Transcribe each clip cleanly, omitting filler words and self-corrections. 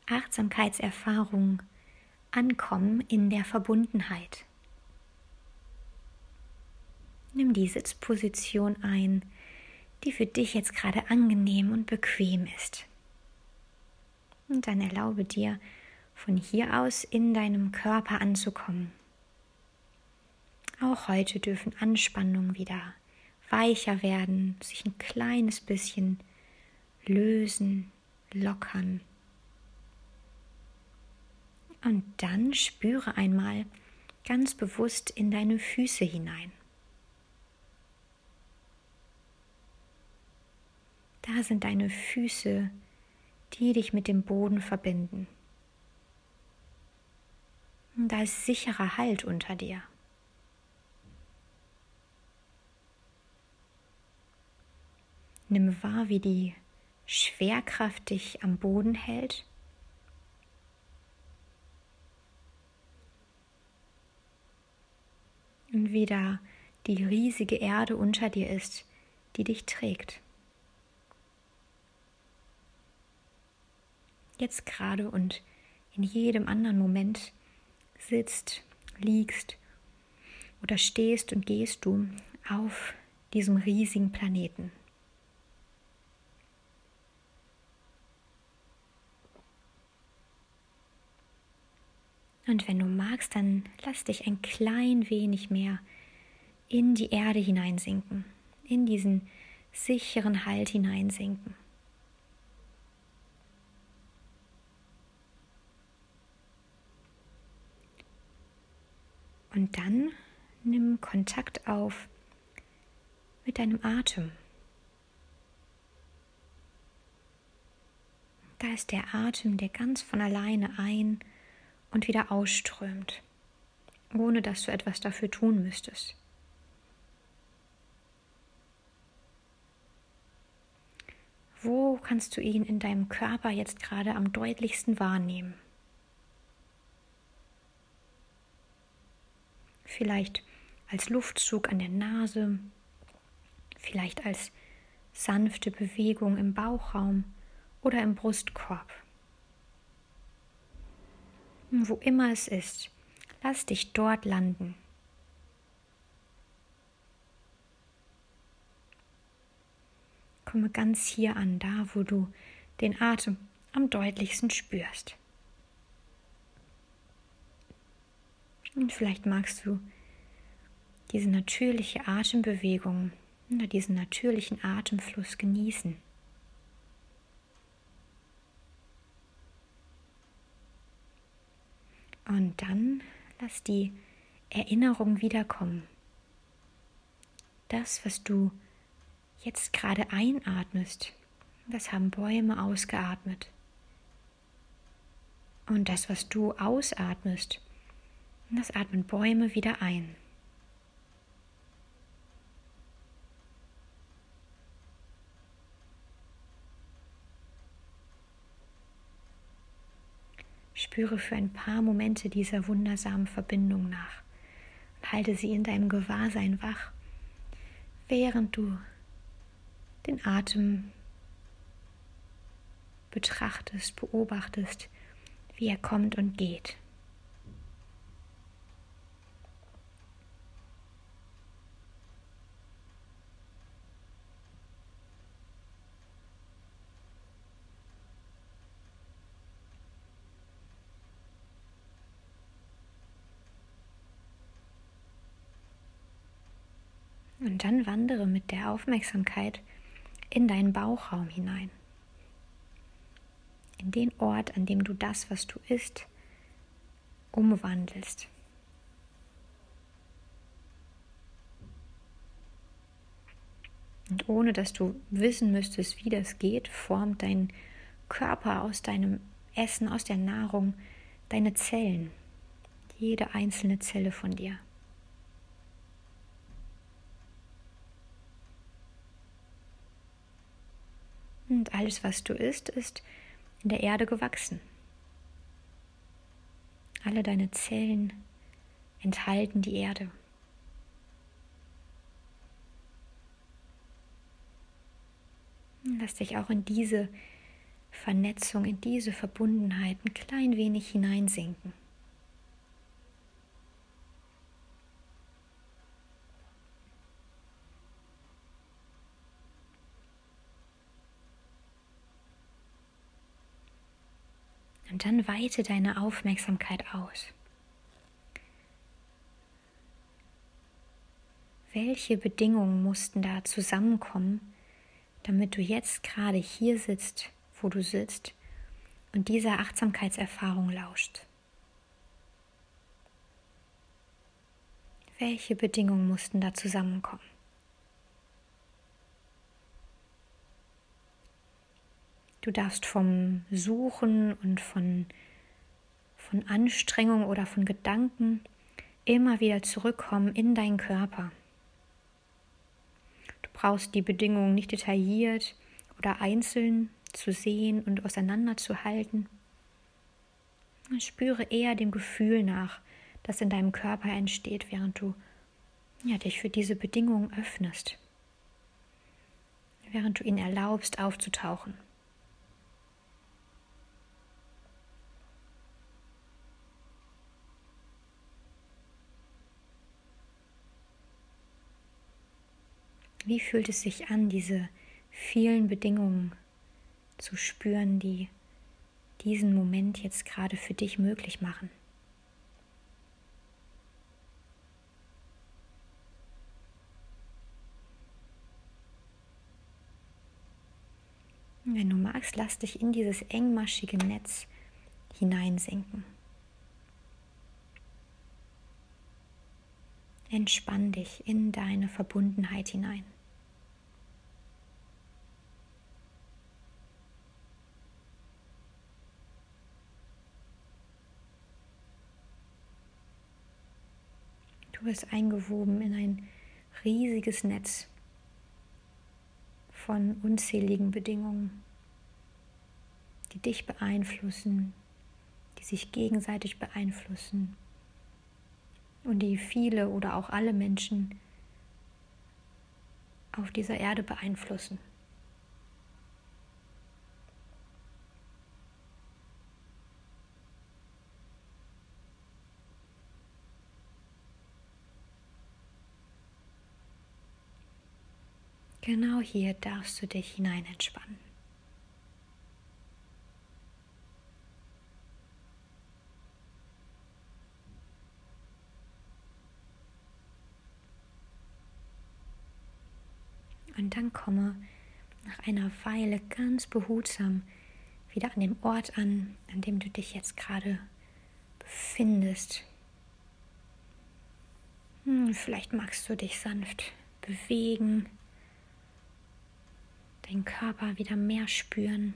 Achtsamkeitserfahrung ankommen in der Verbundenheit. Nimm die Sitzposition ein, die für dich jetzt gerade angenehm und bequem ist. Und dann erlaube dir, von hier aus in deinem Körper anzukommen. Auch heute dürfen Anspannungen wieder weicher werden, sich ein kleines bisschen lösen, lockern. Und dann spüre einmal ganz bewusst in deine Füße hinein. Da sind deine Füße, die dich mit dem Boden verbinden. Und da ist sicherer Halt unter dir. Nimm wahr, wie die Schwerkraft dich am Boden hält. Und wie da die riesige Erde unter dir ist, die dich trägt. Jetzt gerade und in jedem anderen Moment sitzt, liegst oder stehst und gehst du auf diesem riesigen Planeten. Und wenn du magst, dann lass dich ein klein wenig mehr in die Erde hineinsinken, in diesen sicheren Halt hineinsinken. Und dann nimm Kontakt auf mit deinem Atem. Da ist der Atem, der ganz von alleine ein- und wieder ausströmt, ohne dass du etwas dafür tun müsstest. Wo kannst du ihn in deinem Körper jetzt gerade am deutlichsten wahrnehmen? Vielleicht als Luftzug an der Nase, vielleicht als sanfte Bewegung im Bauchraum oder im Brustkorb. Wo immer es ist, lass dich dort landen. Komme ganz hier an, da wo du den Atem am deutlichsten spürst. Und vielleicht magst du diese natürliche Atembewegung oder diesen natürlichen Atemfluss genießen. Und dann lass die Erinnerung wiederkommen. Das, was du jetzt gerade einatmest, das haben Bäume ausgeatmet. Und das, was du ausatmest, das atmen Bäume wieder ein. Spüre für ein paar Momente dieser wundersamen Verbindung nach und halte sie in deinem Gewahrsein wach, während du den Atem betrachtest, beobachtest, wie er kommt und geht. Und dann wandere mit der Aufmerksamkeit in deinen Bauchraum hinein. In den Ort, an dem du das, was du isst, umwandelst. Und ohne dass du wissen müsstest, wie das geht, formt dein Körper aus deinem Essen, aus der Nahrung, deine Zellen. Jede einzelne Zelle von dir. Und alles, was du isst, ist in der Erde gewachsen. Alle deine Zellen enthalten die Erde. Lass dich auch in diese Vernetzung, in diese Verbundenheit ein klein wenig hineinsinken. Und dann weite deine Aufmerksamkeit aus. Welche Bedingungen mussten da zusammenkommen, damit du jetzt gerade hier sitzt, wo du sitzt und dieser Achtsamkeitserfahrung lauscht? Welche Bedingungen mussten da zusammenkommen? Du darfst vom Suchen und von Anstrengung oder von Gedanken immer wieder zurückkommen in deinen Körper. Du brauchst die Bedingungen nicht detailliert oder einzeln zu sehen und auseinanderzuhalten. Spüre eher dem Gefühl nach, das in deinem Körper entsteht, während du dich für diese Bedingungen öffnest, während du ihnen erlaubst, aufzutauchen. Wie fühlt es sich an, diese vielen Bedingungen zu spüren, die diesen Moment jetzt gerade für dich möglich machen? Wenn du magst, lass dich in dieses engmaschige Netz hineinsinken. Entspann dich in deine Verbundenheit hinein. Du bist eingewoben in ein riesiges Netz von unzähligen Bedingungen, die dich beeinflussen, die sich gegenseitig beeinflussen und die viele oder auch alle Menschen auf dieser Erde beeinflussen. Genau hier darfst du dich hinein entspannen. Und dann komme nach einer Weile ganz behutsam wieder an dem Ort an dem du dich jetzt gerade befindest. Vielleicht magst du dich sanft bewegen, deinen Körper wieder mehr spüren.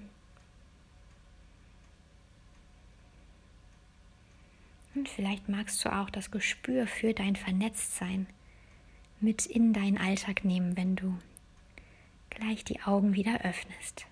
Und vielleicht magst du auch das Gespür für dein Vernetztsein mit in deinen Alltag nehmen, wenn du gleich die Augen wieder öffnest.